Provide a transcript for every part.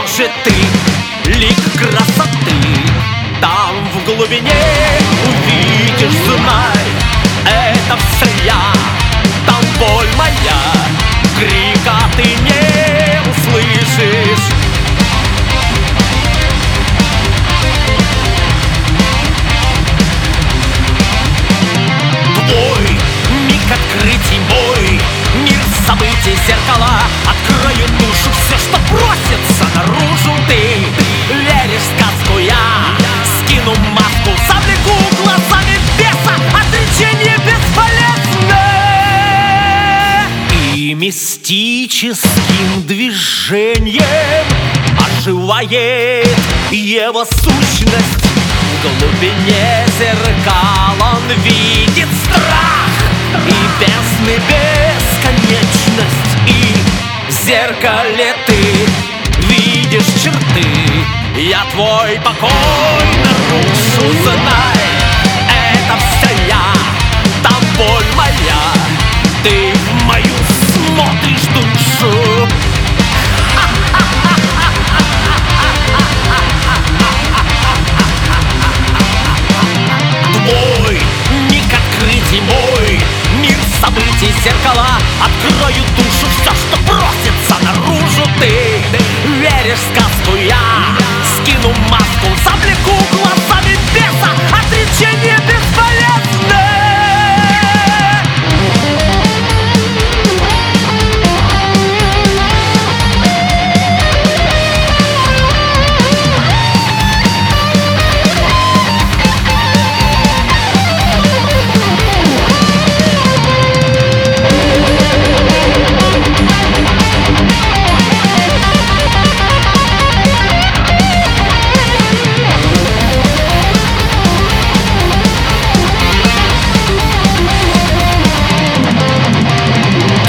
же ты, лик красоты. Там в глубине увидишь, знай, это все я. Там боль моя, крика ты не услышишь. Твой миг открытий, мой мир событий, зеркала открою душу, все, что просится наружу. Ты веришь в сказку, я скину маску, завлеку глазами беса, отречение бесполезно. И мистическим движением оживает его сущность. В глубине зеркал он видит страх и бездны бесконечность. И в зеркале ты видишь черты. Я твой покой нарушу, знай, это все я. Там боль моя, ты в мою смотришь душу. Твой миг открытий, мой мир событий, зеркала открою душу, все, что просится наружу. Ты веришь в сказку, я скину маску, завлеку глазами беса, отречение бесполезно.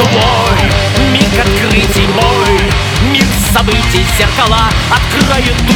Событий, зеркала открою душу.